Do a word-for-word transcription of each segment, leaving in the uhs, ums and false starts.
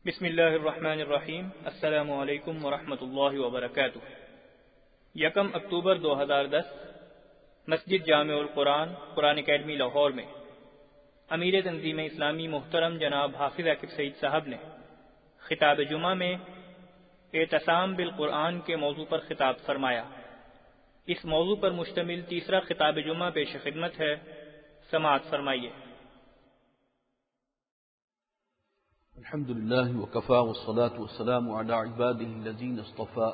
بسم اللہ الرحمن الرحیم۔ السلام علیکم ورحمۃ اللہ وبرکاتہ۔ یکم اکتوبر دو ہزار دس مسجد جامع القرآن قرآن اکیڈمی لاہور میں امیر تنظیم اسلامی محترم جناب حافظ عاقب سعید صاحب نے خطاب جمعہ میں اعتصام بالقرآن کے موضوع پر خطاب فرمایا۔ اس موضوع پر مشتمل تیسرا خطاب جمعہ پیش خدمت ہے، سماعت فرمائیے۔ الحمد لله وكفى والصلاة والسلام على عباده الذين اصطفى،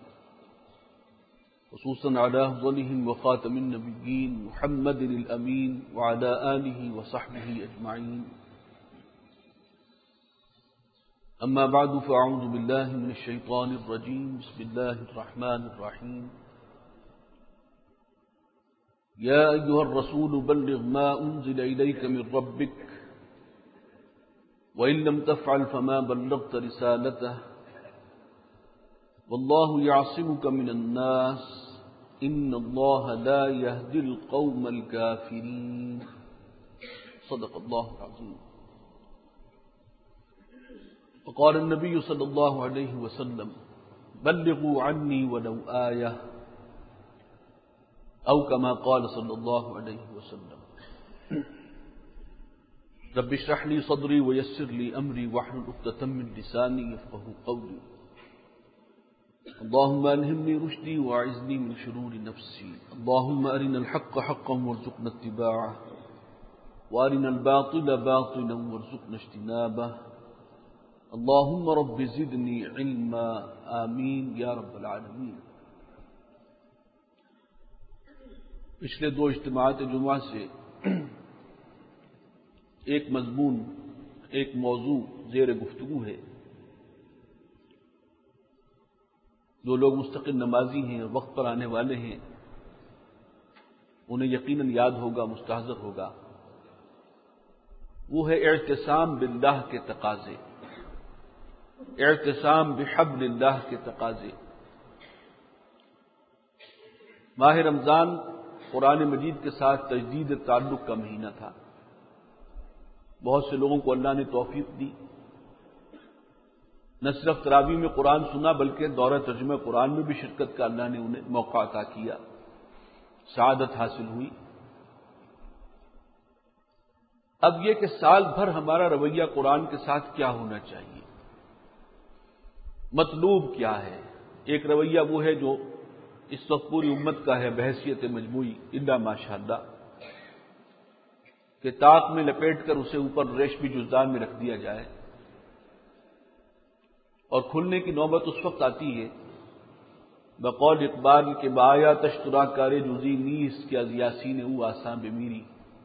خصوصا على أفضلهم وخاتم النبيين محمد الأمين وعلى آله وصحبه أجمعين. أما بعد فأعوذ بالله من الشيطان الرجيم. بسم الله الرحمن الرحيم. يا أيها الرسول بلغ ما أنزل إليك من ربك وَإِن لَّمْ تَفْعَلْ فَمَا بَلَّغْتَ رِسَالَتَهُ وَاللَّهُ يَعْصِمُكَ مِنَ النَّاسِ إِنَّ اللَّهَ لَا يَهْدِي الْقَوْمَ الْكَافِرِينَ. صدق الله العظيم. وقال النبي صلى الله عليه وسلم بلغوا عني ولو آية، أو كما قال صلى الله عليه وسلم. رب اشرح لي صدري ويسر لي أمري واحلل عقدة من لساني يفقهوا قولي. اللهم ألهمني رشدي وأعذني من شرور نفسي. اللهم أرنا الحق حقا وارزقنا اتباعه وأرنا الباطل باطلا وارزقنا اجتنابه. اللهم رب زدني علما آمين يا رب العالمين. پچھلے دو اجتماعات جمعہ سے ایک مضمون، ایک موضوع زیر گفتگو ہے۔ جو لوگ مستقل نمازی ہیں اور وقت پر آنے والے ہیں انہیں یقیناً یاد ہوگا، مستحضر ہوگا، وہ ہے اعتصام باللہ کے تقاضے، اعتصام بحبل اللہ کے تقاضے۔ ماہ رمضان قرآن مجید کے ساتھ تجدید تعلق کا مہینہ تھا۔ بہت سے لوگوں کو اللہ نے توفیق دی، نہ صرف تراویح میں قرآن سنا بلکہ دورہ ترجمہ قرآن میں بھی شرکت کا اللہ نے انہیں موقع عطا کیا، سعادت حاصل ہوئی۔ اب یہ کہ سال بھر ہمارا رویہ قرآن کے ساتھ کیا ہونا چاہیے، مطلوب کیا ہے۔ ایک رویہ وہ ہے جو اس وقت پوری امت کا ہے بحیثیت مجموعی، الا ماشاءاللہ، کہ طاق میں لپیٹ کر اسے اوپر ریشمی جزدان میں رکھ دیا جائے، اور کھلنے کی نوبت اس وقت آتی ہے بقول اقبال کے بایا تشترا کارے جزی نیس کے از یاسین او آساں بمیری،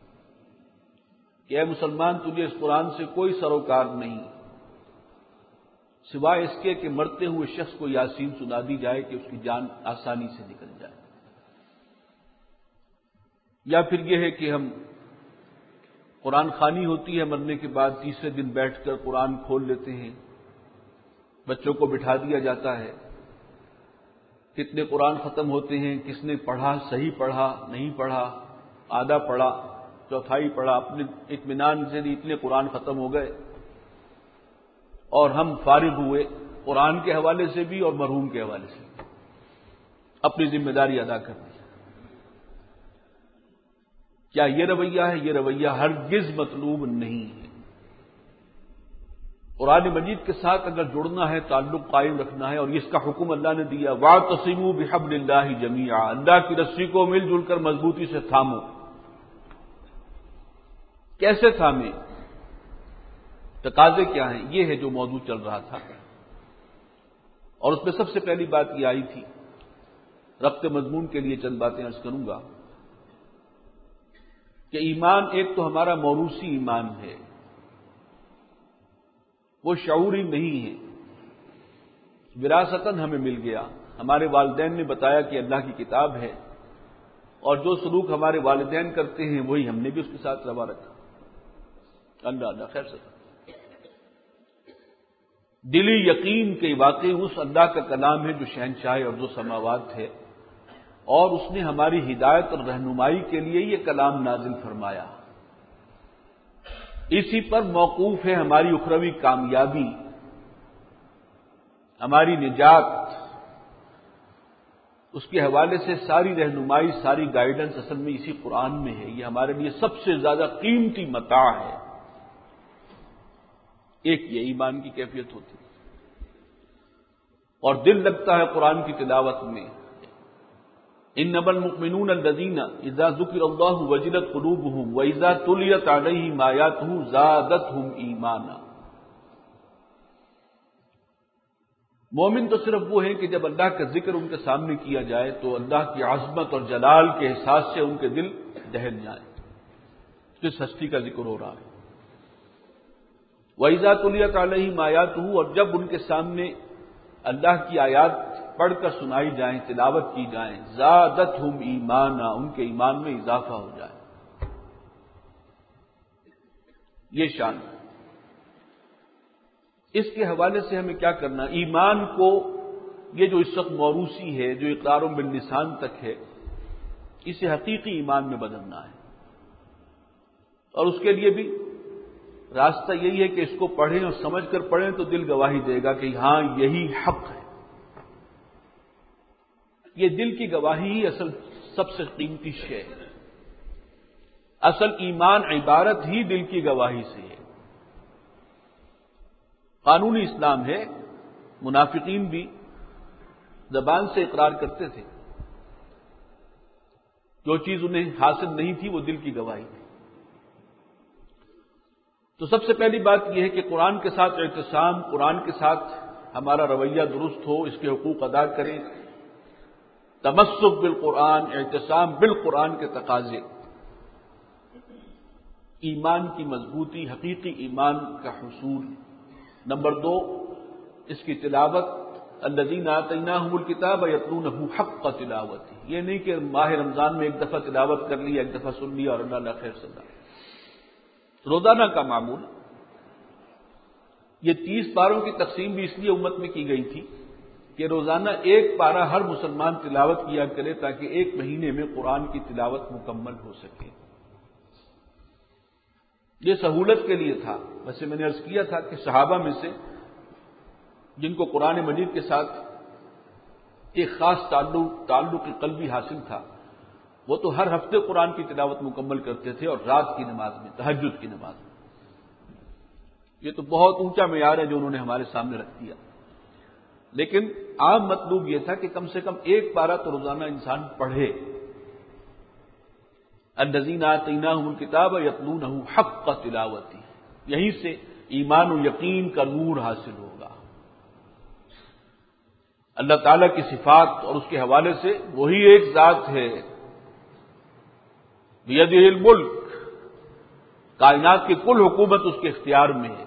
کہ اے مسلمان تجھے اس قرآن سے کوئی سروکار نہیں سوائے اس کے کہ مرتے ہوئے شخص کو یاسین سنا دی جائے کہ اس کی جان آسانی سے نکل جائے، یا پھر یہ ہے کہ ہم قرآن خوانی ہوتی ہے مرنے کے بعد تیسرے دن بیٹھ کر قرآن کھول لیتے ہیں، بچوں کو بٹھا دیا جاتا ہے، کتنے قرآن ختم ہوتے ہیں، کس نے پڑھا، صحیح پڑھا، نہیں پڑھا، آدھا پڑھا، چوتھائی پڑھا، اپنے اطمینان سے اتنے قرآن ختم ہو گئے اور ہم فارغ ہوئے قرآن کے حوالے سے بھی اور مرحوم کے حوالے سے، اپنی ذمہ داری ادا کر دی۔ کیا یہ رویہ ہے؟ یہ رویہ ہرگز مطلوب نہیں ہے۔ قرآن مجید کے ساتھ اگر جڑنا ہے، تعلق قائم رکھنا ہے، اور اس کا حکم اللہ نے دیا وَاعْتَصِمُوا بِحَبْلِ اللَّهِ جَمِيعًا، اللہ کی رسی کو مل جل کر مضبوطی سے تھامو۔ کیسے تھامیں؟ تقاضے کیا ہیں؟ یہ ہے جو موضوع چل رہا تھا، اور اس میں سب سے پہلی بات یہ آئی تھی، ربط مضمون کے لیے چند باتیں عرض کروں گا کہ ایمان ایک تو ہمارا موروثی ایمان ہے، وہ شعوری نہیں ہے، وراثتاً ہمیں مل گیا۔ ہمارے والدین نے بتایا کہ اللہ کی کتاب ہے، اور جو سلوک ہمارے والدین کرتے ہیں وہی ہم نے بھی اس کے ساتھ روا رکھا۔ اللہ اللہ خیر سے دلی یقین کے واقعی اس اللہ کا کلام ہے جو شہنشاہ ارض و سماوات ہے، اور اس نے ہماری ہدایت اور رہنمائی کے لیے یہ کلام نازل فرمایا۔ اسی پر موقوف ہے ہماری اخروی کامیابی ہماری نجات، اس کے حوالے سے ساری رہنمائی، ساری گائیڈنس اصل میں اسی قرآن میں ہے۔ یہ ہمارے لیے سب سے زیادہ قیمتی متاع ہے۔ ایک یہ ایمان کی کیفیت ہوتی ہے، اور دل لگتا ہے قرآن کی تلاوت میں۔ انما المؤمنون الذین اذا ذکر اللہ وجلت قلوبهم واذا تلیت علیہم آیاتہ زادتہم ایمانا۔ مومن تو صرف وہ ہیں کہ جب اللہ کا ذکر ان کے سامنے کیا جائے تو اللہ کی عظمت اور جلال کے احساس سے ان کے دل دہل جائیں، کس ہستی کا ذکر ہو رہا ہے۔ وَإِذَا تُلِيَتْ عَلَيْهِمْ آيَاتُهُ، اور جب ان کے سامنے اللہ کی آیات پڑھ کر سنائی جائیں، تلاوت کی جائیں، زادتہم ایمانا، ان کے ایمان میں اضافہ ہو جائے۔ یہ شان ہے۔ اس کے حوالے سے ہمیں کیا کرنا؟ ایمان کو، یہ جو اس وقت موروثی ہے، جو اقرار باللسان تک ہے، اسے حقیقی ایمان میں بدلنا ہے، اور اس کے لیے بھی راستہ یہی ہے کہ اس کو پڑھیں اور سمجھ کر پڑھیں تو دل گواہی دے گا کہ ہاں یہی حق ہے۔ یہ دل کی گواہی ہی اصل سب سے قیمتی شے ہے۔ اصل ایمان عبارت ہی دل کی گواہی سے ہے۔ قانونی اسلام ہے، منافقین بھی زبان سے اقرار کرتے تھے، جو چیز انہیں حاصل نہیں تھی وہ دل کی گواہی تھی۔ تو سب سے پہلی بات یہ ہے کہ قرآن کے ساتھ اعتصام، قرآن کے ساتھ ہمارا رویہ درست ہو، اس کے حقوق ادا کریں۔ تمسک بالقرآن، اعتصام بالقرآن کے تقاضے، ایمان کی مضبوطی، حقیقی ایمان کا حصول۔ نمبر دو، اس کی تلاوت، الذین آتیناہم الکتاب یتلونہ حق تلاوتہ۔ یہ نہیں کہ ماہ رمضان میں ایک دفعہ تلاوت کر لی، ایک دفعہ سن لیا اور اللہ اللہ خیر صدا۔ روزانہ کا معمول۔ یہ تیس پاروں کی تقسیم بھی اس لیے امت میں کی گئی تھی کہ روزانہ ایک پارہ ہر مسلمان تلاوت کیا کرے تاکہ ایک مہینے میں قرآن کی تلاوت مکمل ہو سکے۔ یہ سہولت کے لیے تھا۔ ویسے میں نے عرض کیا تھا کہ صحابہ میں سے جن کو قرآن مجید کے ساتھ ایک خاص تعلق تعلق قلبی حاصل تھا، وہ تو ہر ہفتے قرآن کی تلاوت مکمل کرتے تھے، اور رات کی نماز میں، تہجد کی نماز میں۔ یہ تو بہت اونچا معیار ہے جو انہوں نے ہمارے سامنے رکھ دیا، لیکن عام مطلوب یہ تھا کہ کم سے کم ایک پارہ تو روزانہ انسان پڑھے۔ الذین آتیناہم الکتاب یتلونہ حق تلاوتہ، یہیں سے ایمان و یقین کا نور حاصل ہوگا۔ اللہ تعالیٰ کی صفات اور اس کے حوالے سے وہی ایک ذات ہے، بیدہ الملک، کائنات کی کل حکومت اس کے اختیار میں ہے،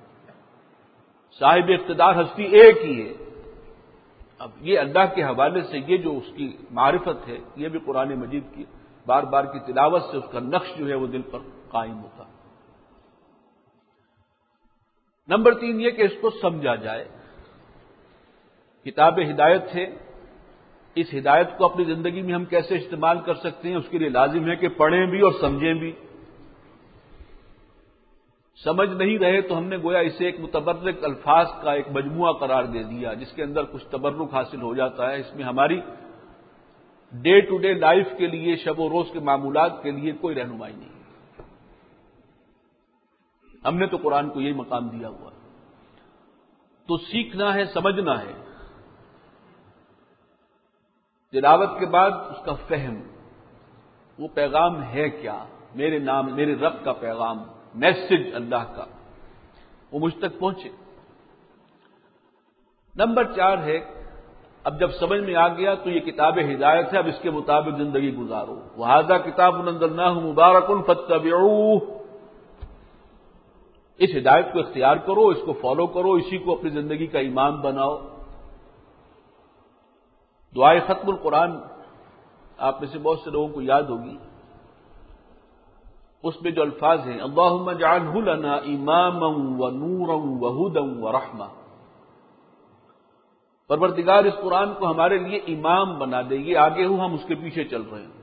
صاحب اقتدار ہستی ایک ہی ہے۔ اب یہ اللہ کے حوالے سے یہ جو اس کی معرفت ہے، یہ بھی قرآن مجید کی بار بار کی تلاوت سے اس کا نقش جو ہے وہ دل پر قائم ہوتا۔ نمبر تین یہ کہ اس کو سمجھا جائے۔ کتاب ہدایت ہے، اس ہدایت کو اپنی زندگی میں ہم کیسے استعمال کر سکتے ہیں، اس کے لیے لازم ہے کہ پڑھیں بھی اور سمجھیں بھی۔ سمجھ نہیں رہے تو ہم نے گویا اسے ایک متبرک الفاظ کا ایک مجموعہ قرار دے دیا، جس کے اندر کچھ تبرک حاصل ہو جاتا ہے۔ اس میں ہماری ڈے ٹو ڈے لائف کے لیے، شب و روز کے معمولات کے لیے کوئی رہنمائی نہیں۔ ہم نے تو قرآن کو یہی مقام دیا ہوا ہے۔ تو سیکھنا ہے، سمجھنا ہے۔ تلاوت کے بعد اس کا فہم، وہ پیغام ہے کیا، میرے نام میرے رب کا پیغام، میسج اللہ کا، وہ مجھ تک پہنچے۔ نمبر چار ہے، اب جب سمجھ میں آ گیا تو یہ کتاب ہدایت ہے، اب اس کے مطابق زندگی گزارو۔ وَهَذَا كِتَابٌ أَنزَلْنَاهُ مُبَارَكٌ فَاتَّبِعُوهُ، اس ہدایت کو اختیار کرو، اس کو فالو کرو، اسی کو اپنی زندگی کا امام بناؤ۔ دعائے ختم القرآن آپ میں سے بہت سے لوگوں کو یاد ہوگی، اس میں جو الفاظ ہیں، اللہم اجعلہ لنا اماما ونورا وہدا ورحمہ، پروردگار اس قرآن کو ہمارے لیے امام بنا دے، یہ آگے ہو، ہم اس کے پیچھے چل رہے ہیں۔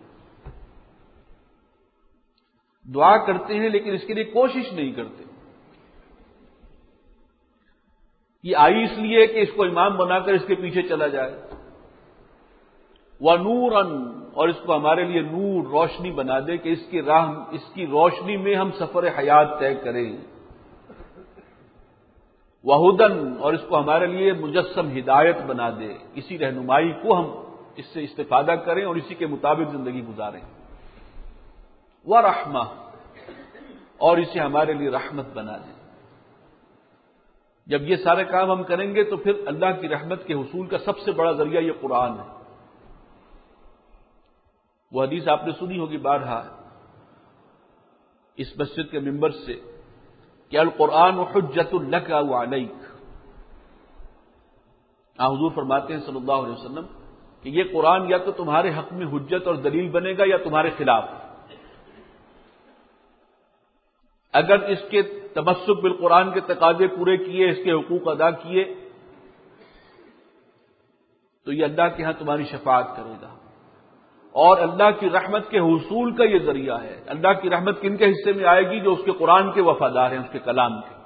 دعا کرتے ہیں لیکن اس کے لیے کوشش نہیں کرتے۔ یہ آئی اس لیے کہ اس کو امام بنا کر اس کے پیچھے چلا جائے، وَنُورًا، اور اس کو ہمارے لیے نور، روشنی بنا دے کہ اس کی راہ، اس کی روشنی میں ہم سفر حیات طے کریں، وَہُدًا، اور اس کو ہمارے لیے مجسم ہدایت بنا دے، اسی رہنمائی کو ہم اس سے استفادہ کریں اور اسی کے مطابق زندگی گزاریں، وَرَحْمَةً، اور اسے ہمارے لیے رحمت بنا دے۔ جب یہ سارے کام ہم کریں گے تو پھر اللہ کی رحمت کے حصول کا سب سے بڑا ذریعہ یہ قرآن ہے۔ وہ حدیث آپ نے سنی ہوگی بارہا اس مسجد کے ممبر سے کہ القرآن حجۃ لک و علیک، آن حضور فرماتے ہیں صلی اللہ علیہ وسلم کہ یہ قرآن یا تو تمہارے حق میں حجت اور دلیل بنے گا یا تمہارے خلاف۔ اگر اس کے تمسک بالقرآن کے تقاضے پورے کیے، اس کے حقوق ادا کیے، تو یہ اللہ کے ہاں تمہاری شفاعت کرے گا، اور اللہ کی رحمت کے حصول کا یہ ذریعہ ہے۔ اللہ کی رحمت کن کے حصے میں آئے گی؟ جو اس کے قرآن کے وفادار ہیں، اس کے کلام کے۔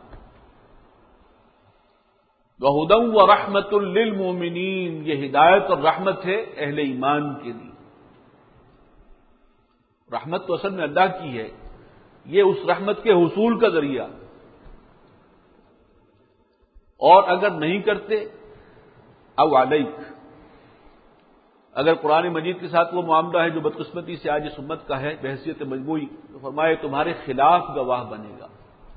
وَهُدًى وَرَحْمَةٌ لِّلْمُؤْمِنِينَ، یہ ہدایت اور رحمت ہے اہل ایمان کے لیے۔ رحمت تو اصل میں اللہ کی ہے، یہ اس رحمت کے حصول کا ذریعہ۔ اور اگر نہیں کرتے او علیک، اگر قرآن مجید کے ساتھ وہ معاملہ ہے جو بدقسمتی سے آج اس امت کا ہے بحیثیت مجموعی، تو فرمائے تمہارے خلاف گواہ بنے گا۔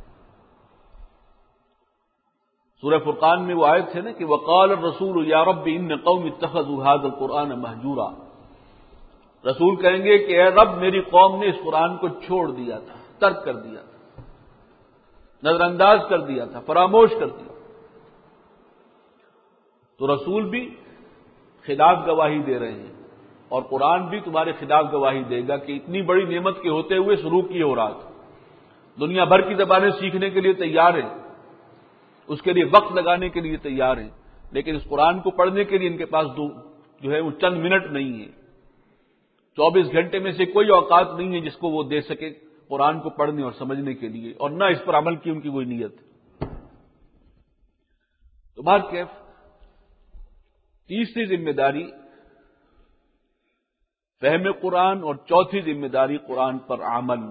سورہ فرقان میں وہ آیت ہے نا کہ وقال الرسول یا رب ان قوم اتخذوا هذا القرآن مہجورا، رسول کہیں گے کہ اے رب میری قوم نے اس قرآن کو چھوڑ دیا تھا، ترک کر دیا تھا، نظر انداز کر دیا تھا، فراموش کر دیا۔ تو رسول بھی خلاف گواہی دے رہے ہیں، اور قرآن بھی تمہارے خلاف گواہی دے گا کہ اتنی بڑی نعمت کے ہوتے ہوئے شروع کی ہو رہا تھا، دنیا بھر کی زبانیں سیکھنے کے لیے تیار ہیں، اس کے لیے وقت لگانے کے لیے تیار ہیں، لیکن اس قرآن کو پڑھنے کے لیے ان کے پاس دو جو ہے وہ چند منٹ نہیں ہے، چوبیس گھنٹے میں سے کوئی اوقات نہیں ہے جس کو وہ دے سکے قرآن کو پڑھنے اور سمجھنے کے لیے، اور نہ اس پر عمل کی ان کی کوئی نیت۔ تو بات کیف تیسری ذمہ داری فہم قرآن، اور چوتھی ذمہ داری قرآن پر عمل،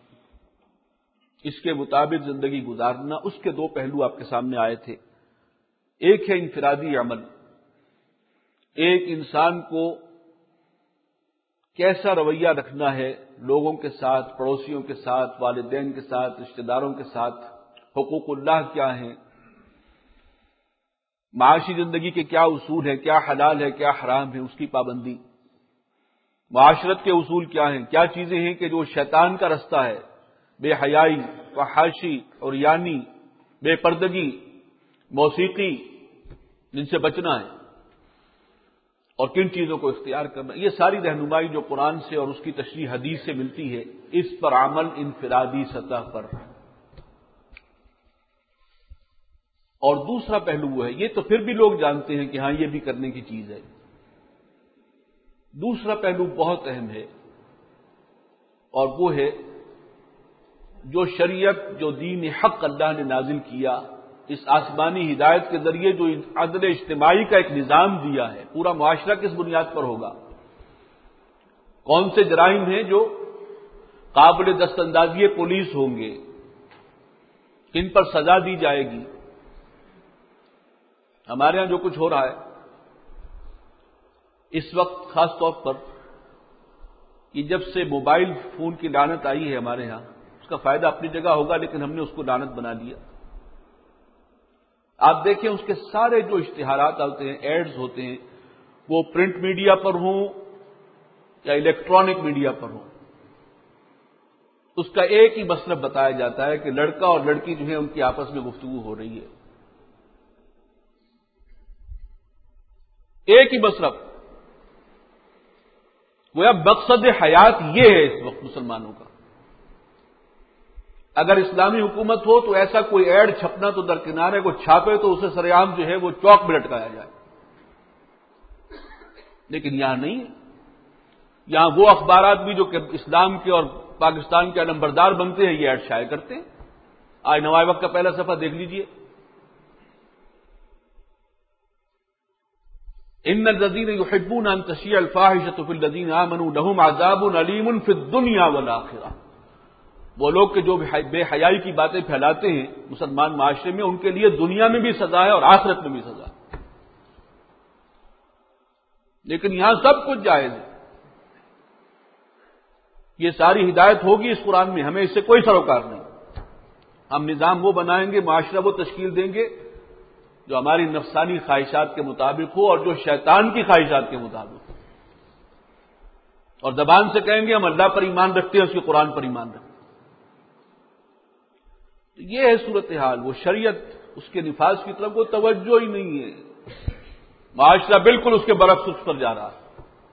اس کے مطابق زندگی گزارنا۔ اس کے دو پہلو آپ کے سامنے آئے تھے، ایک ہے انفرادی عمل، ایک انسان کو کیسا رویہ رکھنا ہے لوگوں کے ساتھ، پڑوسیوں کے ساتھ، والدین کے ساتھ، رشتہ داروں کے ساتھ، حقوق اللہ کیا ہیں، معاشی زندگی کے کیا اصول ہیں، کیا حلال ہے کیا حرام ہے، اس کی پابندی، معاشرت کے اصول کیا ہیں، کیا چیزیں ہیں کہ جو شیطان کا رستہ ہے، بے حیائی، فحاشی، عریانی، بے پردگی، موسیقی، جن سے بچنا ہے، اور کن چیزوں کو اختیار کرنا، یہ ساری رہنمائی جو قرآن سے اور اس کی تشریح حدیث سے ملتی ہے، اس پر عمل انفرادی سطح پر۔ اور دوسرا پہلو وہ ہے، یہ تو پھر بھی لوگ جانتے ہیں کہ ہاں یہ بھی کرنے کی چیز ہے، دوسرا پہلو بہت اہم ہے، اور وہ ہے جو شریعت، جو دین حق اللہ نے نازل کیا، اس آسمانی ہدایت کے ذریعے جو عدل اجتماعی کا ایک نظام دیا ہے، پورا معاشرہ کس بنیاد پر ہوگا، کون سے جرائم ہیں جو قابل دست اندازی پولیس ہوں گے، کن پر سزا دی جائے گی۔ ہمارے ہاں جو کچھ ہو رہا ہے اس وقت، خاص طور پر کہ جب سے موبائل فون کی لعنت آئی ہے ہمارے ہاں، اس کا فائدہ اپنی جگہ ہوگا لیکن ہم نے اس کو لعنت بنا لیا۔ آپ دیکھیں اس کے سارے جو اشتہارات ہوتے ہیں، ایڈز ہوتے ہیں، وہ پرنٹ میڈیا پر ہوں یا الیکٹرانک میڈیا پر ہوں، اس کا ایک ہی مطلب بتایا جاتا ہے کہ لڑکا اور لڑکی جو ہے ان کی آپس میں گفتگو ہو رہی ہے، ایک ہی مطلب۔ گویا مقصد حیات یہ ہے اس وقت مسلمانوں کا۔ اگر اسلامی حکومت ہو تو ایسا کوئی ایڈ چھپنا تو درکنار ہے، کوئی چھاپے تو اسے سر عام جو ہے وہ چوک میں لٹکایا جائے، لیکن یہاں نہیں ہے۔ یہاں وہ اخبارات بھی جو کہ اسلام کے اور پاکستان کے علمبردار بنتے ہیں یہ ایڈ شائع کرتے ہیں۔ آج نوائے وقت کا پہلا صفحہ دیکھ لیجئے، ان الذین یحبون ان تشیع الفاحشۃ فی الذین آمنوا لهم عذاب علیم فی الدنیا والآخرہ، وہ لوگ کہ جو بے حیائی کی باتیں پھیلاتے ہیں مسلمان معاشرے میں، ان کے لیے دنیا میں بھی سزا ہے اور آخرت میں بھی سزا ہے۔ لیکن یہاں سب کچھ جائز ہے، یہ ساری ہدایت ہوگی اس قرآن میں، ہمیں اس سے کوئی سروکار نہیں۔ ہم نظام وہ بنائیں گے، معاشرہ وہ تشکیل دیں گے جو ہماری نفسانی خواہشات کے مطابق ہو اور جو شیطان کی خواہشات کے مطابق ہو، اور زبان سے کہیں گے ہم اللہ پر ایمان رکھتے ہیں، اس کے قرآن پر ایمان رکھتے ہیں۔ یہ ہے صورتحال، وہ شریعت اس کے نفاذ کی طرف کوئی توجہ ہی نہیں ہے، معاشرہ بالکل اس کے برعکس اس پر جا رہا ہے۔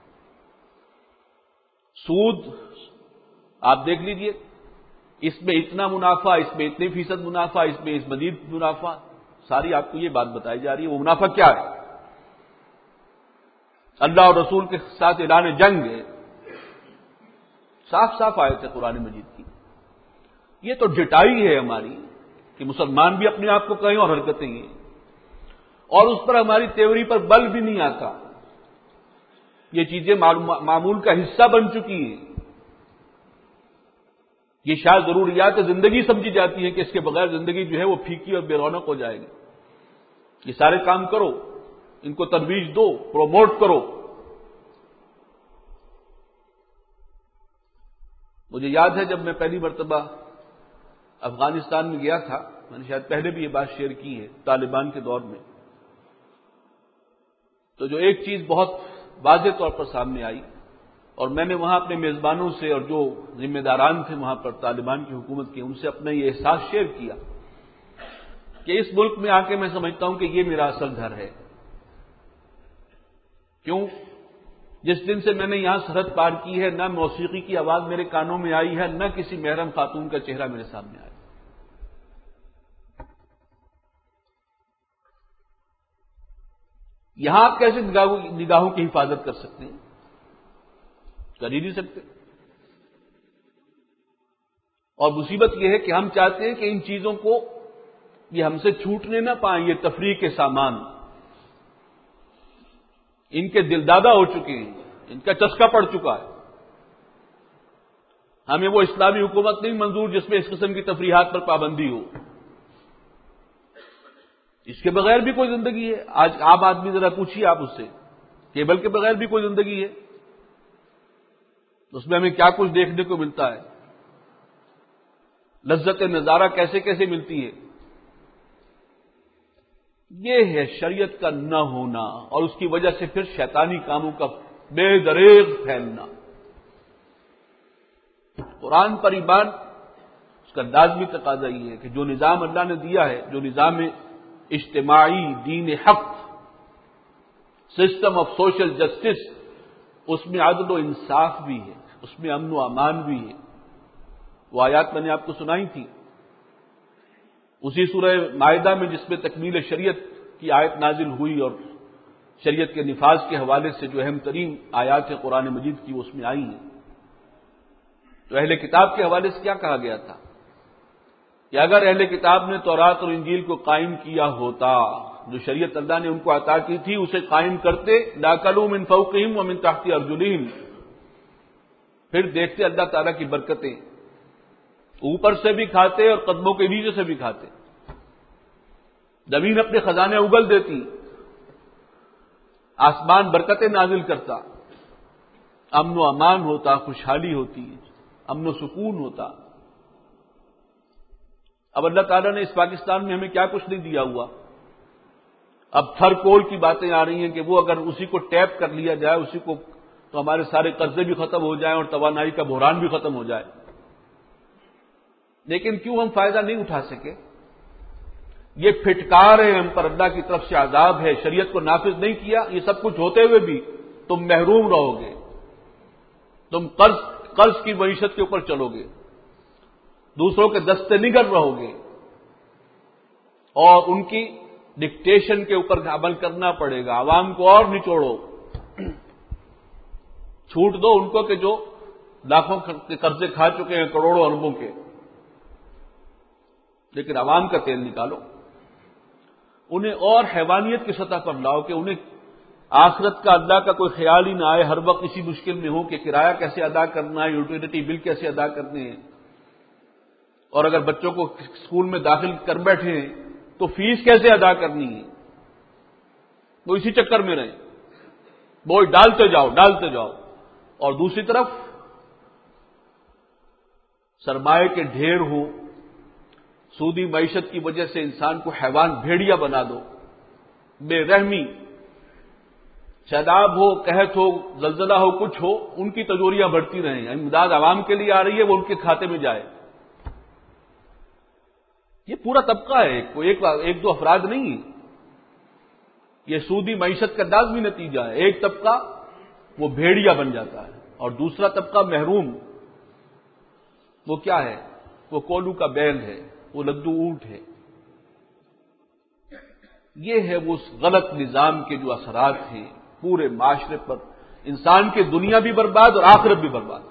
سود آپ دیکھ لیجئے، اس میں اتنا منافع، اس میں اتنے فیصد منافع، اس میں اس مزید منافع، ساری آپ کو یہ بات بتائی جا رہی ہے۔ وہ منافع کیا ہے؟ اللہ اور رسول کے ساتھ اعلان جنگ ہے، صاف صاف آیت ہے قرآن مجید کی۔ یہ تو ڈٹائی ہے ہماری کہ مسلمان بھی اپنے آپ کو کہیں اور حرکتیں ہیں، اور اس پر ہماری تیوری پر بل بھی نہیں آتا۔ یہ چیزیں معمول کا حصہ بن چکی ہیں، یہ شاید ضروریات زندگی سمجھی جاتی ہے کہ اس کے بغیر زندگی جو ہے وہ پھیکی اور بے رونق ہو جائے گی۔ یہ سارے کام کرو، ان کو ترویج دو، پروموٹ کرو۔ مجھے یاد ہے جب میں پہلی مرتبہ افغانستان میں گیا تھا، میں نے شاید پہلے بھی یہ بات شیئر کی ہے، طالبان کے دور میں، تو جو ایک چیز بہت واضح طور پر سامنے آئی، اور میں نے وہاں اپنے میزبانوں سے اور جو ذمہ داران تھے وہاں پر طالبان کی حکومت کے، ان سے اپنا یہ احساس شیئر کیا کہ اس ملک میں آ کے میں سمجھتا ہوں کہ یہ میرا اصل گھر ہے۔ کیوں؟ جس دن سے میں نے یہاں سرحد پار کی ہے، نہ موسیقی کی آواز میرے کانوں میں آئی ہے، نہ کسی محرم خاتون کا چہرہ میرے سامنے آیا۔ یہاں آپ کیسے نگاہوں کی حفاظت کر سکتے ہیں؟ کر ہی نہیں سکتے۔ اور مصیبت یہ ہے کہ ہم چاہتے ہیں کہ ان چیزوں کو یہ ہم سے چھوٹنے نہ پائیں، یہ تفریح کے سامان ان کے دل دادہ ہو چکے ہیں، ان کا چسکا پڑ چکا ہے۔ ہمیں وہ اسلامی حکومت نہیں منظور جس میں اس قسم کی تفریحات پر پابندی ہو۔ اس کے بغیر بھی کوئی زندگی ہے؟ آج عام آدمی ذرا پوچھیے آپ اس سے، کیبل کے بغیر بھی کوئی زندگی ہے؟ اس میں ہمیں کیا کچھ دیکھنے کو ملتا ہے، لذت نظارہ کیسے کیسے ملتی ہے۔ یہ ہے شریعت کا نہ ہونا، اور اس کی وجہ سے پھر شیطانی کاموں کا بے دریغ پھیلنا۔ قرآن پر ایمان، اس کا لازمی تقاضا یہ ہے کہ جو نظام اللہ نے دیا ہے، جو نظام اجتماعی دین حق، سسٹم آف سوشل جسٹس، اس میں عدل و انصاف بھی ہے، اس میں امن و امان بھی ہے۔ وہ آیات میں نے آپ کو سنائی تھی اسی سورہ مائدہ میں، جس میں تکمیل شریعت کی آیت نازل ہوئی اور شریعت کے نفاذ کے حوالے سے جو اہم ترین آیات قرآن مجید کی وہ اس میں آئی ہیں۔ تو اہل کتاب کے حوالے سے کیا کہا گیا تھا کہ اگر اہل کتاب نے تورات اور انجیل کو قائم کیا ہوتا، جو شریعت اللہ نے ان کو عطا کی تھی اسے قائم کرتے، لَأَكَلُوا مِن فَوْقِهِمْ وَمِن تَحْتِ أَرْجُلِهِمْ، پھر دیکھتے اللہ تعالیٰ کی برکتیں، اوپر سے بھی کھاتے اور قدموں کے نیچے سے بھی کھاتے، زمین اپنے خزانے اگل دیتی، آسمان برکتیں نازل کرتا، امن و امان ہوتا، خوشحالی ہوتی، امن و سکون ہوتا۔ اب اللہ تعالیٰ نے اس پاکستان میں ہمیں کیا کچھ نہیں دیا ہوا۔ اب تھر کول کی باتیں آ رہی ہیں کہ وہ اگر اسی کو ٹیپ کر لیا جائے، اسی کو، تو ہمارے سارے قرضے بھی ختم ہو جائیں اور توانائی کا بحران بھی ختم ہو جائے۔ لیکن کیوں ہم فائدہ نہیں اٹھا سکے؟ یہ پھٹکار ہے ہم پر، اللہ کی طرف سے عذاب ہے۔ شریعت کو نافذ نہیں کیا، یہ سب کچھ ہوتے ہوئے بھی تم محروم رہو گے، تم قرض قرض کی معیشت کے اوپر چلو گے، دوسروں کے دستے نگر رہو گے، اور ان کی ڈکٹیشن کے اوپر عمل کرنا پڑے گا۔ عوام کو اور نچوڑو، چھوٹ دو ان کو کہ جو لاکھوں کے قرضے کھا چکے ہیں، کروڑوں اربوں کے، لیکن عوام کا تیل نکالو، انہیں اور حیوانیت کی سطح پر لاؤ کہ انہیں آخرت کا اللہ کا کوئی خیال ہی نہ آئے، ہر وقت اسی مشکل میں ہو کہ کرایہ کیسے ادا کرنا ہے، یوٹیلیٹی بل کیسے ادا کرنے ہیں، اور اگر بچوں کو اسکول میں داخل کر بیٹھے ہیں تو فیس کیسے ادا کرنی ہے، وہ اسی چکر میں رہیں، بوجھ ڈالتے جاؤ ڈالتے جاؤ۔ اور دوسری طرف سرمایہ کے ڈھیر ہو، سودی معیشت کی وجہ سے انسان کو حیوان بھیڑیا بنا دو، بے رحمی، سیلاب ہو، قحط ہو، زلزلہ ہو، کچھ ہو، ان کی تجوریاں بڑھتی رہیں، امداد عوام کے لیے آ رہی ہے، وہ ان کے کھاتے میں جائے۔ یہ پورا طبقہ ہے، کوئی ایک, ایک دو افراد نہیں ہے، یہ سودی معیشت کا لازمی نتیجہ ہے۔ ایک طبقہ وہ بھیڑیا بن جاتا ہے اور دوسرا طبقہ محروم، وہ کیا ہے؟ وہ کولو کا بیل ہے، وہ لدو اونٹ ہے۔ یہ ہے وہ اس غلط نظام کے جو اثرات ہیں پورے معاشرے پر، انسان کی دنیا بھی برباد اور آخرت بھی برباد۔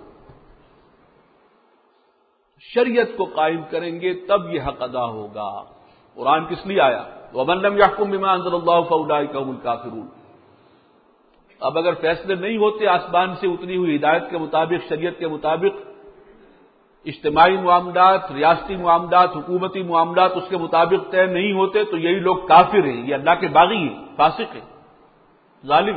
شریعت کو قائم کریں گے تب یہ حق ادا ہوگا۔ قرآن کس لیے آیا؟ وَمَن لَّمْ يَحْكُم بِمَا أَنزَلَ اللَّهُ فَأُولَٰئِكَ هُمُ الْكَافِرُونَ۔ اب اگر فیصلے نہیں ہوتے آسمان سے اتنی ہوئی ہدایت کے مطابق، شریعت کے مطابق، اجتماعی معاملات، ریاستی معاملات، حکومتی معاملات اس کے مطابق طے نہیں ہوتے تو یہی لوگ کافر ہیں، یہ اللہ کے باغی ہیں، فاسق ہیں، ظالم۔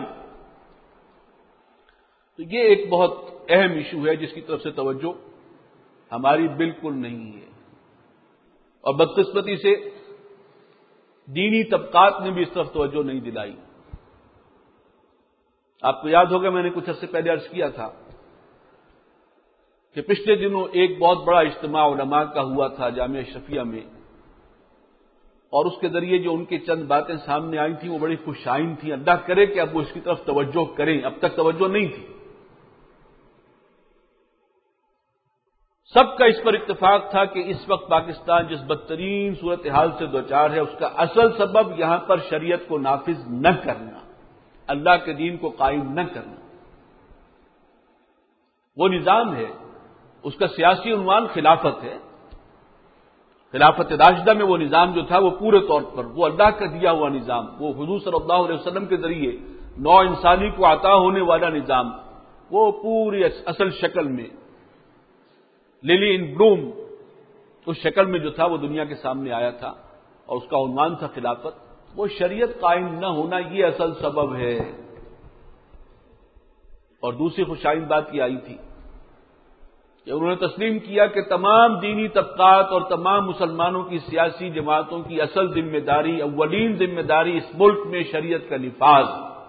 تو یہ ایک بہت اہم ایشو ہے جس کی طرف سے توجہ ہماری بالکل نہیں ہے، اور بدقسمتی سے دینی طبقات نے بھی اس طرف توجہ نہیں دلائی۔ آپ کو یاد ہوگا میں نے کچھ عرصے پہلے عرض کیا تھا کہ پچھلے دنوں ایک بہت بڑا اجتماع علماء کا ہوا تھا جامعہ اشرفیہ میں، اور اس کے ذریعے جو ان کی چند باتیں سامنے آئی تھیں وہ بڑی خوشائن تھیں۔ اللہ کرے کہ اب وہ اس کی طرف توجہ کریں، اب تک توجہ نہیں تھی۔ سب کا اس پر اتفاق تھا کہ اس وقت پاکستان جس بدترین صورتحال سے دوچار ہے اس کا اصل سبب یہاں پر شریعت کو نافذ نہ کرنا، اللہ کے دین کو قائم نہ کرنا۔ وہ نظام ہے، اس کا سیاسی عنوان خلافت ہے، خلافت راشدہ میں وہ نظام جو تھا وہ پورے طور پر وہ اللہ کا دیا ہوا نظام، وہ حضور صلی اللہ علیہ وسلم کے ذریعے نو انسانی کو عطا ہونے والا نظام، وہ پوری اصل شکل میں للی ان بلوم اس شکل میں جو تھا وہ دنیا کے سامنے آیا تھا، اور اس کا عنوان تھا خلافت۔ وہ شریعت قائم نہ ہونا یہ اصل سبب ہے۔ اور دوسری خوشائن بات یہ آئی تھی کہ انہوں نے تسلیم کیا کہ تمام دینی طبقات اور تمام مسلمانوں کی سیاسی جماعتوں کی اصل ذمہ داری، اولین ذمہ داری اس ملک میں شریعت کا نفاذ۔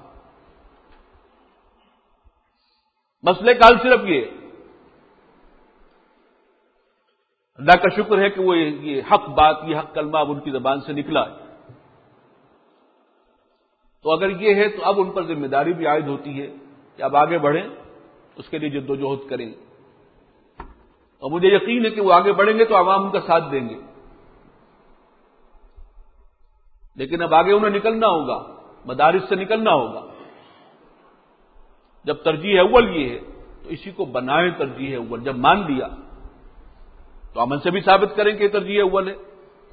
مسئلے کا حل صرف یہ، اللہ کا شکر ہے کہ وہ یہ حق بات، یہ حق کلمہ اب ان کی زبان سے نکلا ہے، تو اگر یہ ہے تو اب ان پر ذمہ داری بھی عائد ہوتی ہے کہ اب آگے بڑھیں، اس کے لیے جد و جہد کریں، اور مجھے یقین ہے کہ وہ آگے بڑھیں گے تو عوام ان کا ساتھ دیں گے، لیکن اب آگے انہیں نکلنا ہوگا، مدارس سے نکلنا ہوگا۔ جب ترجیح اول یہ ہے تو اسی کو بنائیں ترجیح اول، جب مان لیا تو عمل سے بھی ثابت کریں کہ ترجیح اول ہے۔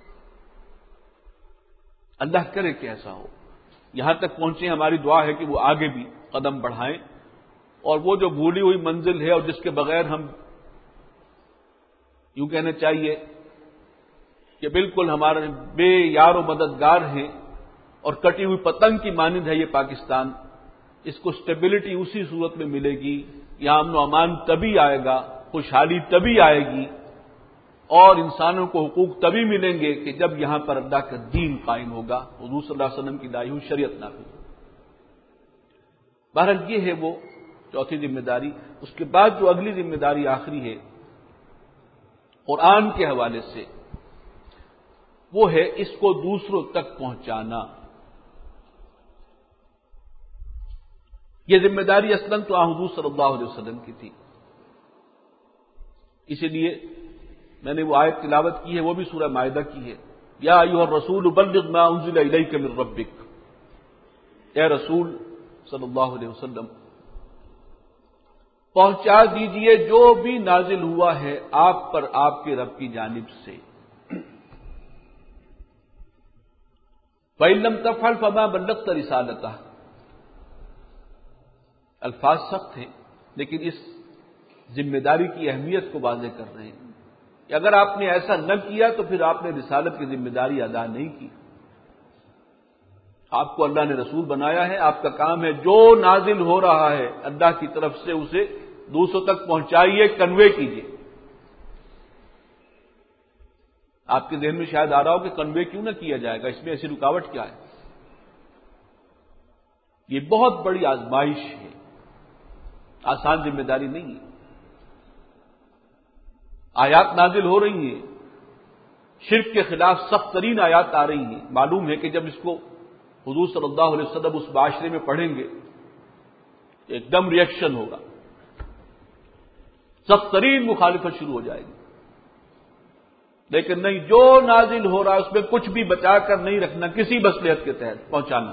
اللہ کرے کہ ایسا ہو۔ یہاں تک پہنچے ہماری دعا ہے کہ وہ آگے بھی قدم بڑھائیں، اور وہ جو بھولی ہوئی منزل ہے اور جس کے بغیر ہم یوں کہنا چاہیے کہ بالکل ہمارے بے یار و مددگار ہیں اور کٹی ہوئی پتنگ کی مانند ہے یہ پاکستان، اس کو سٹیبلٹی اسی صورت میں ملے گی، یہاں امن و امان تبھی آئے گا، خوشحالی تبھی آئے گی، اور انسانوں کو حقوق تبھی ملیں گے کہ جب یہاں پر اللہ کا دین قائم ہوگا، حضور صلی اللہ علیہ وسلم کی لائی ہوئی شریعت نافذ ہوگی۔ بہرحال یہ ہے وہ چوتھی ذمہ داری۔ اس کے بعد جو اگلی ذمہ داری آخری ہے قرآن کے حوالے سے، وہ ہے اس کو دوسروں تک پہنچانا۔ یہ ذمہ داری اصلاً تو حضور صلی اللہ علیہ وسلم کی تھی، اسی لیے میں نے وہ آیت تلاوت کی ہے، وہ بھی سورہ مائدہ کی ہے، یا ایھا الرسول بلغ ما انزل الیک من ربک، اے رسول صلی اللہ علیہ وسلم پہنچا دیجئے جو بھی نازل ہوا ہے آپ پر آپ کے رب کی جانب سے۔ فَإِن لَّمْ تَفْعَلْ فَمَا بَلَّغْتَ رِسَالَتَهُ، الفاظ سخت ہیں لیکن اس ذمہ داری کی اہمیت کو واضح کر رہے ہیں کہ اگر آپ نے ایسا نہ کیا تو پھر آپ نے رسالت کی ذمہ داری ادا نہیں کی. آپ کو اللہ نے رسول بنایا ہے، آپ کا کام ہے جو نازل ہو رہا ہے اللہ کی طرف سے اسے دوسروں تک پہنچائیے، کنوے کیجیے. آپ کے ذہن میں شاید آ رہا ہو کہ کنوے کیوں نہ کیا جائے گا، اس میں ایسی رکاوٹ کیا ہے؟ یہ بہت بڑی آزمائش ہے، آسان ذمہ داری نہیں ہے. آیات نازل ہو رہی ہیں، شرک کے خلاف سخت ترین آیات آ رہی ہیں. معلوم ہے کہ جب اس کو حضور صلی اللہ علیہ وسلم اس معاشرے میں پڑھیں گے ایک دم ریئیکشن ہوگا، سخت ترین مخالفت شروع ہو جائے گی. لیکن نہیں، جو نازل ہو رہا ہے اس میں کچھ بھی بچا کر نہیں رکھنا، کسی مصلحت کے تحت پہنچانا.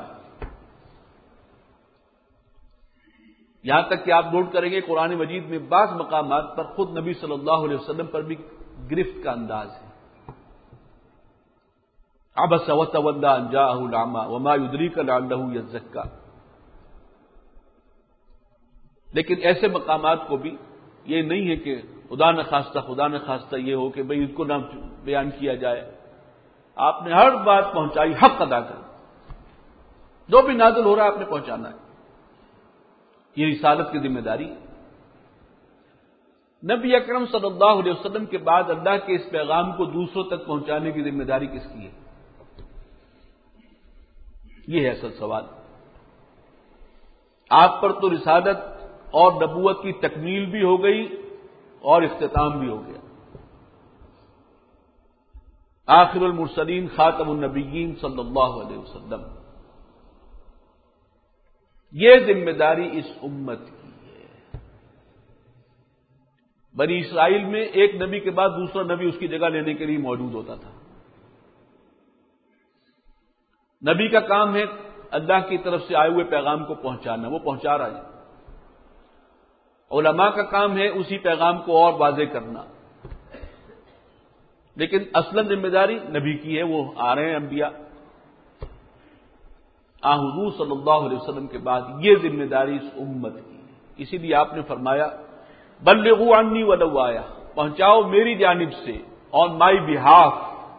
یہاں تک کہ آپ نوٹ کریں گے قرآن مجید میں بعض مقامات پر خود نبی صلی اللہ علیہ وسلم پر بھی گرفت کا انداز ہے. عبس وتولى ان جاءه الاعمى وما يدريك لعله يزكى. لیکن ایسے مقامات کو بھی یہ نہیں ہے کہ خدا نہ خواستہ خدا نہ خواستہ یہ ہو کہ بھئی اس کو نہ بیان کیا جائے. آپ نے ہر بات پہنچائی، حق ادا کر، جو بھی نازل ہو رہا ہے آپ نے پہنچانا ہے. یہ رسالت کی ذمہ داری ہے. نبی اکرم صلی اللہ علیہ وسلم کے بعد اللہ کے اس پیغام کو دوسروں تک پہنچانے کی ذمہ داری کس کی ہے؟ یہ ہے اصل سوال. آپ پر تو رسالت اور نبوت کی تکمیل بھی ہو گئی اور اختتام بھی ہو گیا. آخر المرسلین خاتم النبیین صلی اللہ علیہ وسلم. یہ ذمہ داری اس امت کی ہے. بنی اسرائیل میں ایک نبی کے بعد دوسرا نبی اس کی جگہ لینے کے لیے موجود ہوتا تھا. نبی کا کام ہے اللہ کی طرف سے آئے ہوئے پیغام کو پہنچانا، وہ پہنچا رہا ہے. علماء کا کام ہے اسی پیغام کو اور واضح کرنا، لیکن اصل ذمہ داری نبی کی ہے. وہ آ رہے ہیں انبیاء. آ حضور صلی اللہ علیہ وسلم کے بعد یہ ذمہ داری اس امت کی ہے. اسی لیے آپ نے فرمایا بلغوا عنی ولو آیا، پہنچاؤ میری جانب سے، آن مائی بہاف.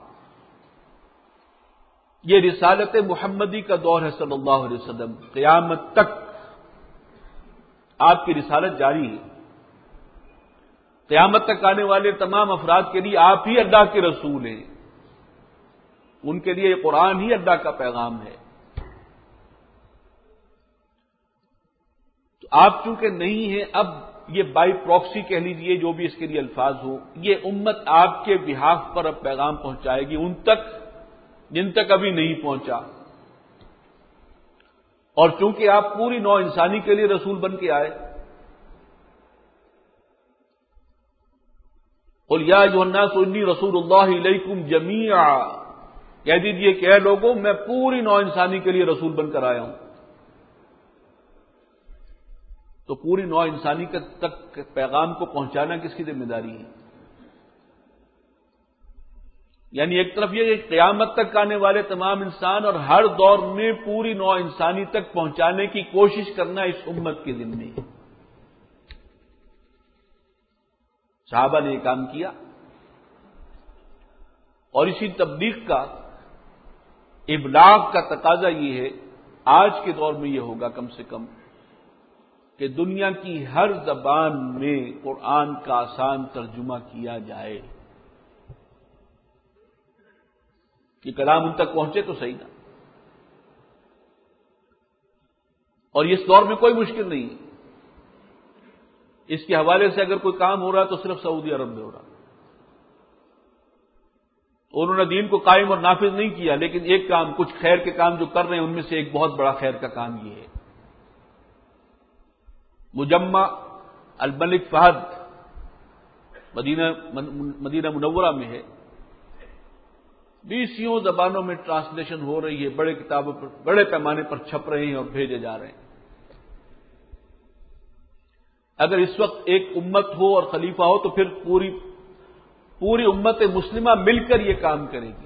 یہ رسالت محمدی کا دور ہے صلی اللہ علیہ وسلم. قیامت تک آپ کی رسالت جاری ہے. قیامت تک آنے والے تمام افراد کے لیے آپ ہی اللہ کے رسول ہیں. ان کے لیے یہ قرآن ہی اللہ کا پیغام ہے. تو آپ چونکہ نہیں ہیں، اب یہ بائی پراکسی کہہ لیجئے، جو بھی اس کے لیے الفاظ ہو، یہ امت آپ کے بہاف پر اب پیغام پہنچائے گی ان تک جن تک ابھی نہیں پہنچا. اور چونکہ آپ پوری نوع انسانی کے لیے رسول بن کے آئے، قل یا ایھا الناس انی رسول اللہ الیکم جمیعا، کہہ دیجئے کہ اے لوگوں میں پوری نوع انسانی کے لیے رسول بن کر آیا ہوں. تو پوری نوع انسانی تک پیغام کو پہنچانا کس کی ذمہ داری ہے؟ یعنی ایک طرف یہ کہ قیامت تک آنے والے تمام انسان اور ہر دور میں پوری نوع انسانی تک پہنچانے کی کوشش کرنا اس امت کے ذمہ ہے. صحابہ نے یہ کام کیا، اور اسی تبلیغ کا ابلاغ کا تقاضا یہ ہے آج کے دور میں یہ ہوگا کم سے کم کہ دنیا کی ہر زبان میں قرآن کا آسان ترجمہ کیا جائے. کہ کلام ان تک پہنچے تو صحیح نہ. اور اس دور میں کوئی مشکل نہیں. اس کے حوالے سے اگر کوئی کام ہو رہا ہے تو صرف سعودی عرب میں ہو رہا. انہوں نے دین کو قائم اور نافذ نہیں کیا، لیکن ایک کام، کچھ خیر کے کام جو کر رہے ہیں ان میں سے ایک بہت بڑا خیر کا کام یہ ہے. مجمع الملک فہد مدینہ مدینہ منورہ میں ہے. بیسیوں زبانوں میں ٹرانسلیشن ہو رہی ہے، بڑے کتابوں پر بڑے پیمانے پر چھپ رہے ہیں اور بھیجے جا رہے ہیں. اگر اس وقت ایک امت ہو اور خلیفہ ہو تو پھر پوری پوری امت مسلمہ مل کر یہ کام کرے گی.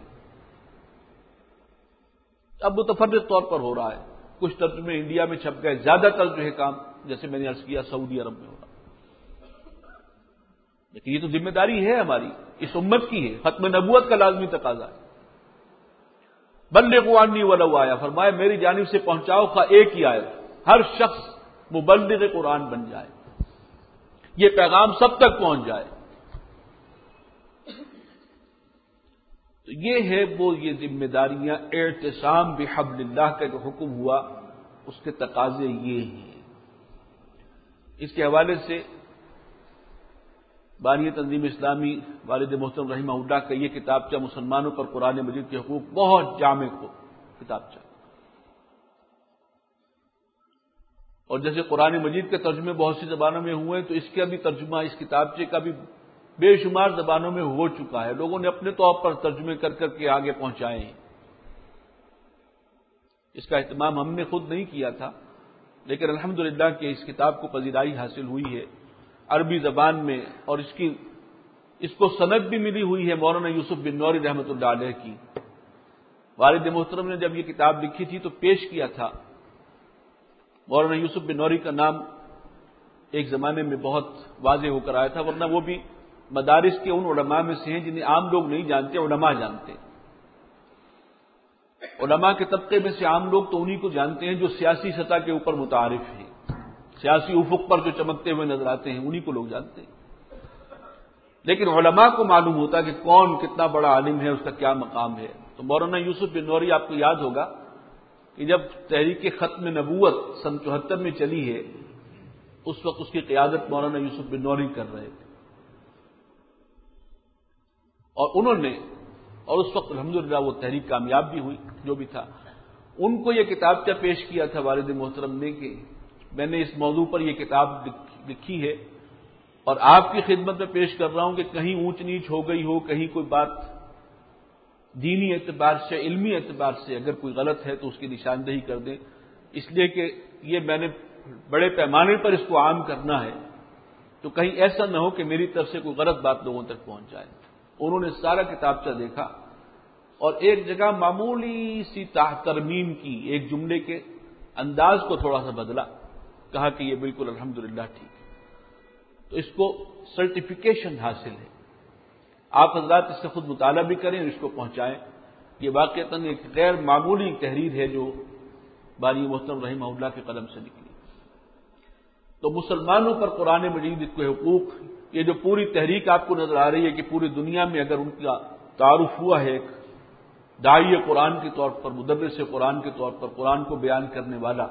اب متفرق طور پر ہو رہا ہے، کچھ ترجمے انڈیا میں چھپ گئے، زیادہ تر جو ہے کام جیسے میں نے عرض کیا سعودی عرب میں ہو رہا. لیکن یہ تو ذمہ داری ہے ہماری، اس امت کی ہے، ختم نبوت کا لازمی تقاضا ہے. بلغوا عنی ولو آیا، فرمایا میری جانب سے پہنچاؤ خواہ ایک ہی آیت، ہر شخص مبلغ قرآن بن جائے، یہ پیغام سب تک پہنچ جائے. تو یہ ہے وہ یہ ذمہ داریاں، اعتصام بحبل اللہ کا جو حکم ہوا اس کے تقاضے یہ ہیں. اس کے حوالے سے بانی تنظیم اسلامی والد محترم رحمہ اللہ کا یہ کتابچہ مسلمانوں پر قرآن مجید کے حقوق بہت جامع کو کتابچہ. اور جیسے قرآن مجید کے ترجمے بہت سی زبانوں میں ہوئے تو اس کا بھی ترجمہ اس کتابچے کا بھی بے شمار زبانوں میں ہو چکا ہے، لوگوں نے اپنے طور پر ترجمے کر کر کے آگے پہنچائے ہیں. اس کا اہتمام ہم نے خود نہیں کیا تھا، لیکن الحمدللہ کہ اس کتاب کو پذیرائی حاصل ہوئی ہے عربی زبان میں، اور اس کی اس کو سند بھی ملی ہوئی ہے مولانا یوسف بن نوری رحمۃ اللہ علیہ کی. والد محترم نے جب یہ کتاب لکھی تھی تو پیش کیا تھا. مولانا یوسف بن نوری کا نام ایک زمانے میں بہت واضح ہو کر آیا تھا، ورنہ وہ بھی مدارس کے ان علماء میں سے ہیں جنہیں عام لوگ نہیں جانتے، علماء جانتے. علماء کے طبقے میں سے عام لوگ تو انہی کو جانتے ہیں جو سیاسی سطح کے اوپر متعارف ہیں، سیاسی افق پر جو چمکتے ہوئے نظر آتے ہیں انہی کو لوگ جانتے ہیں. لیکن علماء کو معلوم ہوتا ہے کہ کون کتنا بڑا عالم ہے، اس کا کیا مقام ہے. تو مولانا یوسف بن نوری آپ کو یاد ہوگا کہ جب تحریک ختم نبوت سن چوہتر میں چلی ہے اس وقت اس کی قیادت مولانا یوسف بن نوری کر رہے تھے، اور انہوں نے اور اس وقت الحمدللہ وہ تحریک کامیاب بھی ہوئی جو بھی تھا. ان کو یہ کتابچہ پیش کیا تھا والد محترم نے کہ میں نے اس موضوع پر یہ کتاب لکھی ہے اور آپ کی خدمت میں پیش کر رہا ہوں کہ کہیں اونچ نیچ ہو گئی ہو، کہیں کوئی بات دینی اعتبار سے علمی اعتبار سے اگر کوئی غلط ہے تو اس کی نشاندہی کر دیں، اس لیے کہ یہ میں نے بڑے پیمانے پر اس کو عام کرنا ہے تو کہیں ایسا نہ ہو کہ میری طرف سے کوئی غلط بات لوگوں تک پہنچ جائے. انہوں نے سارا کتابچہ دیکھا اور ایک جگہ معمولی سی ترمیم کی، ایک جملے کے انداز کو تھوڑا سا بدلا، کہا کہ یہ بالکل الحمدللہ ٹھیک ہے. تو اس کو سرٹیفیکیشن حاصل ہے. آپ حضرات اس سے خود مطالعہ بھی کریں اور اس کو پہنچائیں. یہ واقعتاً ایک غیر معمولی تحریر ہے جو بانی محترم رحمہ اللہ کے قلم سے نکلی. تو مسلمانوں پر قرآن مجید کے حقوق، یہ جو پوری تحریک آپ کو نظر آ رہی ہے کہ پوری دنیا میں اگر ان کا تعارف ہوا ہے ایک داعی قرآن کے طور پر، مدرس قرآن کے طور پر، قرآن کو بیان کرنے والا،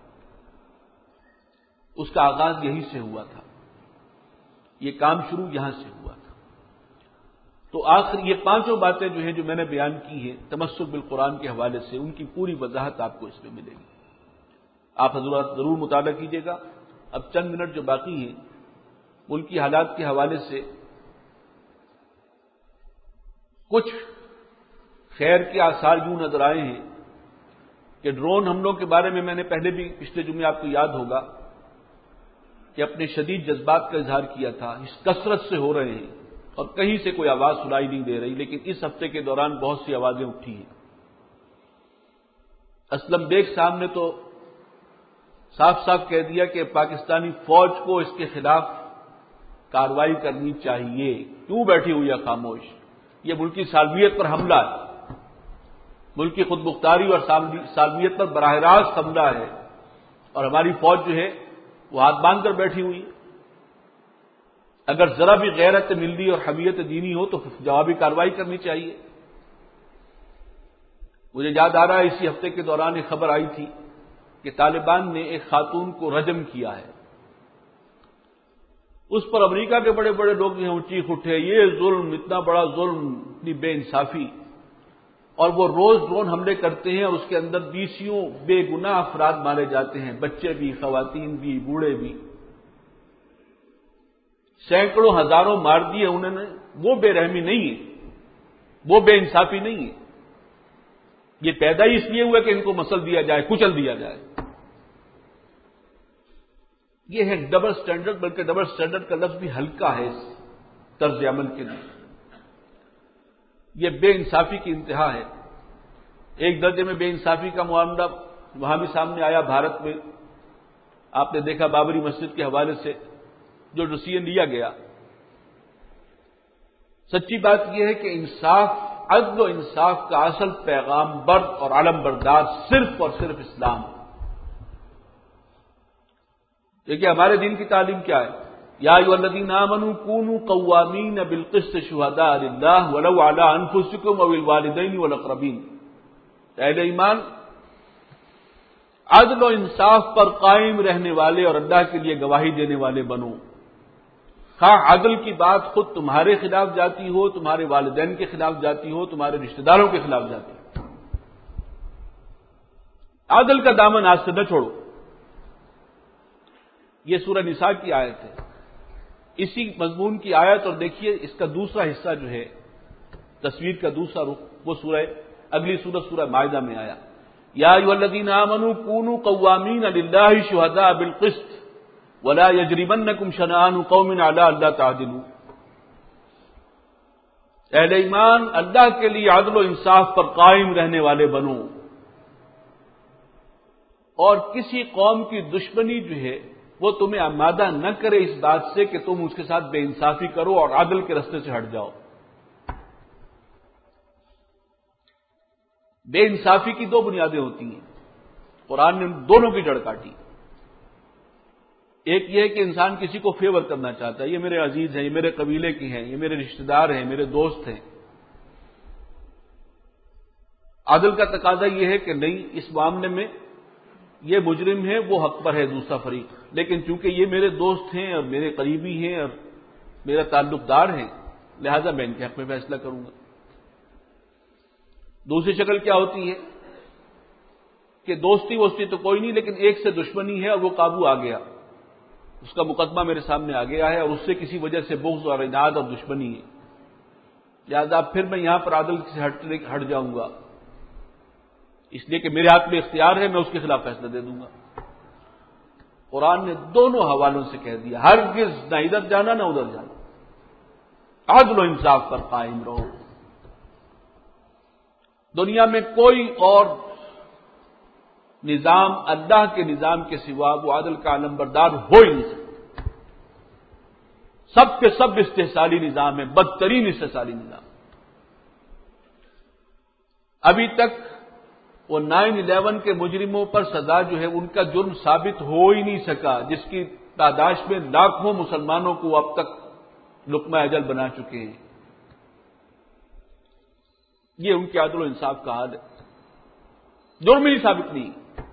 اس کا آغاز یہیں سے ہوا تھا. یہ کام شروع یہاں سے ہوا تھا. تو آخر یہ پانچوں باتیں جو ہیں جو میں نے بیان کی ہیں تمسک بالقرآن کے حوالے سے، ان کی پوری وضاحت آپ کو اس میں ملے گی. آپ حضرات ضرور مطالعہ کیجیے گا. اب چند منٹ جو باقی ہیں ملکی حالات کے حوالے سے کچھ خیر کے آثار یوں نظر آئے ہیں کہ ڈرون حملوں کے بارے میں میں نے پہلے بھی پچھلے جمعے آپ کو یاد ہوگا کہ اپنے شدید جذبات کا اظہار کیا تھا. اس کثرت سے ہو رہے ہیں اور کہیں سے کوئی آواز سنائی نہیں دے رہی، لیکن اس ہفتے کے دوران بہت سی آوازیں اٹھی ہیں. اسلم بیگ صاحب نے تو صاف صاف کہہ دیا کہ پاکستانی فوج کو اس کے خلاف کارروائی کرنی چاہیے. کیوں بیٹھی ہوئی ہے خاموش؟ یہ ملکی سالمیت پر حملہ ہے، ملکی خود مختاری اور سالمیت پر براہ راست حملہ ہے، اور ہماری فوج جو ہے وہ ہاتھ باندھ کر بیٹھی ہوئی. اگر ذرا بھی غیرت ملی اور حمیت دینی ہو تو جوابی کارروائی کرنی چاہیے. مجھے یاد آ رہا ہے اسی ہفتے کے دوران ایک خبر آئی تھی کہ طالبان نے ایک خاتون کو رجم کیا ہے. اس پر امریکہ کے بڑے بڑے لوگ جو ہیں چیخ اٹھے، یہ ظلم، اتنا بڑا ظلم، اتنی بے انصافی. اور وہ روز ڈرون حملے کرتے ہیں اور اس کے اندر بیسیوں بے گناہ افراد مارے جاتے ہیں، بچے بھی، خواتین بھی، بوڑھے بھی. سینکڑوں ہزاروں مار دیے انہوں نے. وہ بے رحمی نہیں ہے، وہ بے انصافی نہیں ہے. یہ پیدا ہی اس لیے ہوا کہ ان کو مسل دیا جائے، کچل دیا جائے. یہ ہے ڈبل سٹینڈرڈ، بلکہ ڈبل سٹینڈرڈ کا لفظ بھی ہلکا ہے اس طرز عمل کے لیے. یہ بے انصافی کی انتہا ہے. ایک درجے میں بے انصافی کا معاملہ وہاں بھی سامنے آیا بھارت میں آپ نے دیکھا بابری مسجد کے حوالے سے جو ڈسیزن لیا گیا، سچی بات یہ ہے کہ انصاف، عدل و انصاف کا اصل پیغام بر اور علم بردار صرف اور صرف اسلام۔ دیکھیے ہمارے دین کی تعلیم کیا ہے، یا ایھا الذین آمنوا کونوا قوامین بالقسط شہداء للہ ولو علی انفسکم او الوالدین والاقربین۔ اہل ایمان، عدل و انصاف پر قائم رہنے والے اور اللہ کے لیے گواہی دینے والے بنو، خواہ عدل کی بات خود تمہارے خلاف جاتی ہو، تمہارے والدین کے خلاف جاتی ہو، تمہارے رشتہ داروں کے خلاف جاتی ہو، عدل کا دامن آج سے نہ چھوڑو۔ یہ سورہ نساء کی آیت ہے، اسی مضمون کی آیت، اور دیکھیے اس کا دوسرا حصہ جو ہے، تصویر کا دوسرا رخ، وہ سورہ اگلی سورہ سورہ مائدہ میں آیا، یا ایھا الذین آمنوا کونوا قوامین للہ شہداء بالقسط ولا یجرمنکم شنآن قوم علی الا تعدلوا۔ اہل ایمان، اللہ کے لیے عدل و انصاف پر قائم رہنے والے بنو، اور کسی قوم کی دشمنی جو ہے وہ تمہیں آمادہ نہ کرے اس بات سے کہ تم اس کے ساتھ بے انصافی کرو اور عدل کے رستے سے ہٹ جاؤ۔ بے انصافی کی دو بنیادیں ہوتی ہیں، قرآن نے دونوں کی جڑ کاٹی۔ ایک یہ ہے کہ انسان کسی کو فیور کرنا چاہتا ہے، یہ میرے عزیز ہیں، یہ میرے قبیلے کی ہیں، یہ میرے رشتہ دار ہیں، میرے دوست ہیں۔ عدل کا تقاضا یہ ہے کہ نہیں، اس معاملے میں یہ مجرم ہے، وہ حق پر ہے دوسرا فریق، لیکن چونکہ یہ میرے دوست ہیں اور میرے قریبی ہیں اور میرا تعلق دار ہیں، لہذا میں ان کے حق میں فیصلہ کروں گا۔ دوسری شکل کیا ہوتی ہے کہ دوستی وستی تو کوئی نہیں، لیکن ایک سے دشمنی ہے اور وہ قابو آ گیا، اس کا مقدمہ میرے سامنے آ گیا ہے اور اس سے کسی وجہ سے بغض اور عناد اور دشمنی ہے، لہذا پھر میں یہاں پر عدل سے ہٹ ہٹ جاؤں گا، اس لیے کہ میرے ہاتھ میں اختیار ہے، میں اس کے خلاف فیصلہ دے دوں گا۔ قرآن نے دونوں حوالوں سے کہہ دیا، ہرگز نہ ادھر جانا نہ ادھر جانا، عدل و انصاف پر قائم رہو۔ دنیا میں کوئی اور نظام اللہ کے نظام کے سوا وہ عدل کا علم بردار ہو ہی نہیں سکتا۔ سب کے سب استحصالی نظام ہے، بدترین استحصالی نظام۔ ابھی تک وہ نائن الیون کے مجرموں پر سزا جو ہے ان کا جرم ثابت ہو ہی نہیں سکا، جس کی تعداد میں لاکھوں مسلمانوں کو اب تک لقمہ اجل بنا چکے ہیں۔ یہ ان کے عدل و انصاف کا حال ہے، جرم ہی ثابت نہیں۔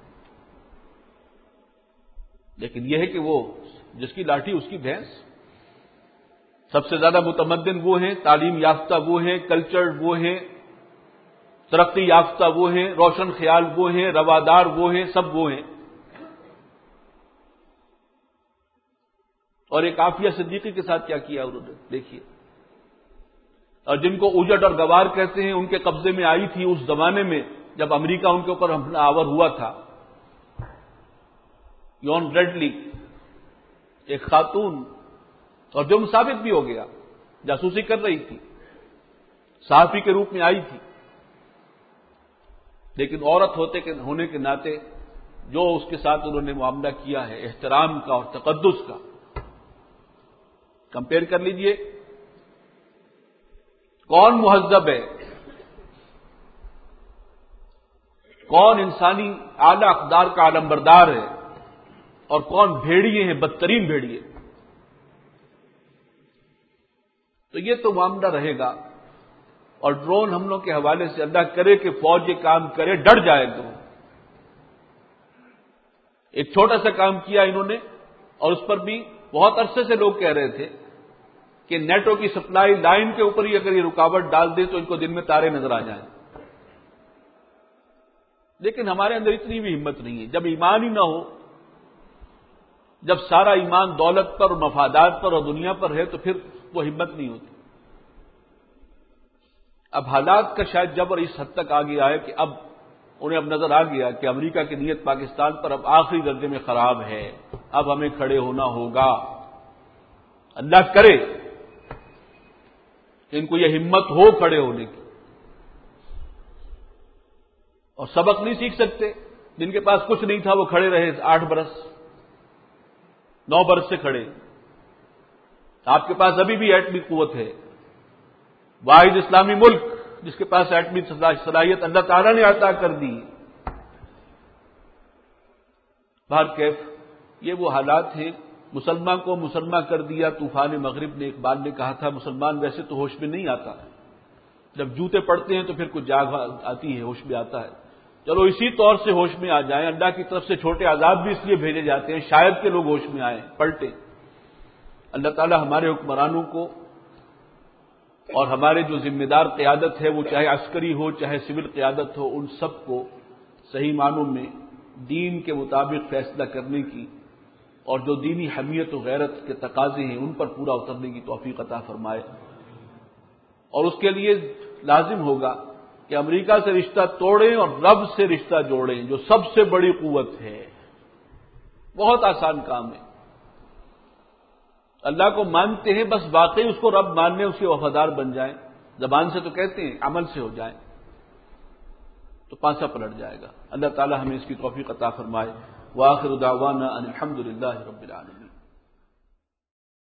لیکن یہ ہے کہ وہ جس کی لاٹھی اس کی بھینس، سب سے زیادہ متمدن وہ ہیں، تعلیم یافتہ وہ ہیں، کلچرڈ وہ ہیں، ترقی یافتہ وہ ہیں، روشن خیال وہ ہیں، روادار وہ ہیں، سب وہ ہیں۔ اور ایک عافیہ صدیقی کے ساتھ کیا کیا انہوں نے دیکھیے، اور جن کو اجٹ اور گوار کہتے ہیں، ان کے قبضے میں آئی تھی اس زمانے میں جب امریکہ ان کے اوپر حملہ آور ہوا تھا، یون بریڈلی ایک خاتون، اور جرم ثابت بھی ہو گیا، جاسوسی کر رہی تھی، صحافی کے روپ میں آئی تھی، لیکن عورت ہوتے کے ہونے کے ناطے جو اس کے ساتھ انہوں نے معاملہ کیا ہے احترام کا اور تقدس کا، کمپیئر کر لیجئے کون مہذب ہے، کون انسانی اعلی اقدار کا علمبردار ہے، اور کون بھیڑیے ہیں، بدترین بھیڑیے۔ تو یہ تو معاملہ رہے گا، اور ڈرون حملوں کے حوالے سے اللہ کرے کہ فوج یہ کام کرے، ڈر جائے تو ایک چھوٹا سا کام کیا انہوں نے، اور اس پر بھی بہت عرصے سے لوگ کہہ رہے تھے کہ نیٹو کی سپلائی لائن کے اوپر ہی اگر یہ رکاوٹ ڈال دے تو ان کو دن میں تارے نظر آ جائیں، لیکن ہمارے اندر اتنی بھی ہمت نہیں ہے۔ جب ایمان ہی نہ ہو، جب سارا ایمان دولت پر اور مفادات پر اور دنیا پر ہے، تو پھر وہ ہمت نہیں ہوتی۔ اب حالات کا شاید جبر اس حد تک آ گیا ہے کہ اب انہیں اب نظر آ گیا کہ امریکہ کی نیت پاکستان پر اب آخری درجے میں خراب ہے، اب ہمیں کھڑے ہونا ہوگا۔ اللہ کرے کہ ان کو یہ ہمت ہو کھڑے ہونے کی، اور سبق نہیں سیکھ سکتے، جن کے پاس کچھ نہیں تھا وہ کھڑے رہے آٹھ برس، نو برس سے کھڑے. آپ کے پاس ابھی بھی ایٹمی قوت ہے. واحد اسلامی ملک جس کے پاس ایٹمی صلاحیت اللہ تعالیٰ نے عطا کر دی. بہر کیف یہ وہ حالات ہیں. مسلمان کو مسلمان کر دیا طوفان مغرب نے. اقبال نے کہا تھا مسلمان ویسے تو ہوش میں نہیں آتا، جب جوتے پڑتے ہیں تو پھر کچھ جاگ آتی ہے، ہوش میں آتا ہے. چلو اسی طور سے ہوش میں آ جائیں. اللہ کی طرف سے چھوٹے عذاب بھی اس لیے بھیجے جاتے ہیں شاید کہ لوگ ہوش میں آئیں، پلٹیں. اللہ تعالیٰ ہمارے حکمرانوں کو اور ہمارے جو ذمہ دار قیادت ہے، وہ چاہے عسکری ہو چاہے سول قیادت ہو، ان سب کو صحیح معنوں میں دین کے مطابق فیصلہ کرنے کی اور جو دینی حمیت و غیرت کے تقاضے ہیں ان پر پورا اترنے کی توفیق عطا فرمائے. اور اس کے لیے لازم ہوگا کہ امریکہ سے رشتہ توڑیں اور رب سے رشتہ جوڑیں جو سب سے بڑی قوت ہے. بہت آسان کام ہے. اللہ کو مانتے ہیں، بس واقعی اس کو رب ماننے اس کے وفادار بن جائیں. زبان سے تو کہتے ہیں، عمل سے ہو جائیں تو پانسا پلٹ جائے گا. اللہ تعالی ہمیں اس کی توفیق عطا فرمائے. وآخر دعوانا ان الحمد للہ رب العالمین.